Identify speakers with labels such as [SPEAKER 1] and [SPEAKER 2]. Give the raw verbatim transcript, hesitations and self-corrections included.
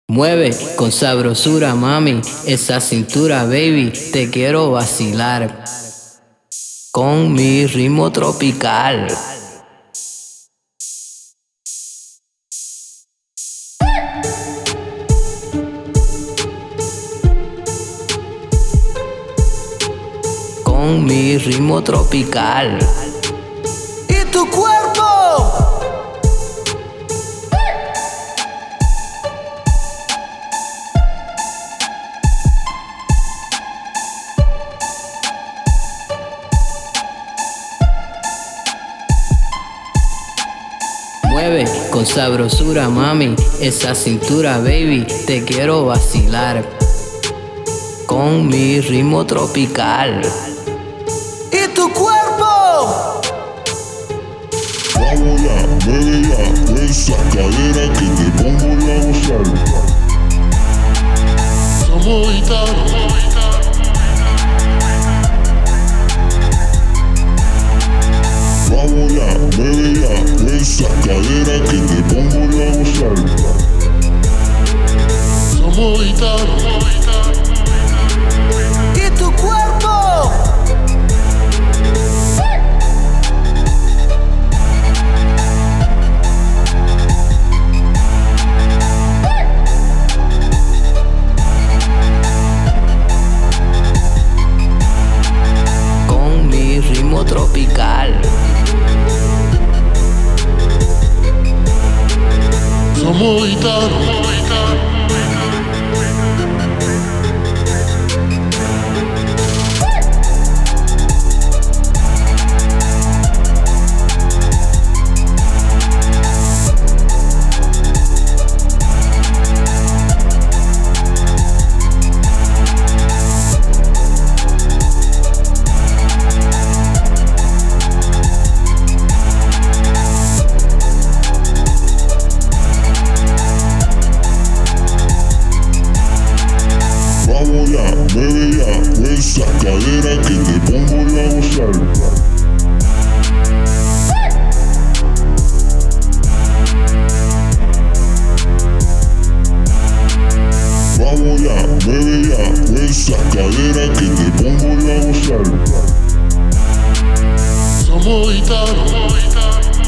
[SPEAKER 1] Mueve con sabrosura, mami, esa cintura, baby, te quiero vacilar con mi ritmo tropical. Con mi ritmo tropical.
[SPEAKER 2] ¿Y tu cuerpo?
[SPEAKER 1] Mueve con sabrosura, mami, esa cintura, baby, te quiero vacilar con mi ritmo tropical.
[SPEAKER 2] ¿Y tu cuerpo?
[SPEAKER 3] Vamos ya, mueve ya, esa cadera que te pongo a gozar. Somos gitanos. Vamos ya, mueve ya, esa cadera que te pongo a gozar. Somos gitanos.
[SPEAKER 2] ¿Y tu cuerpo?
[SPEAKER 1] Con mi ritmo tropical.
[SPEAKER 3] Somos gitanos. Vamos ya, mueve ya, esa cadera que te pongo a gozar. Vamos ya, mueve ya, esa cadera que te pongo a gozar. Somos gitanos.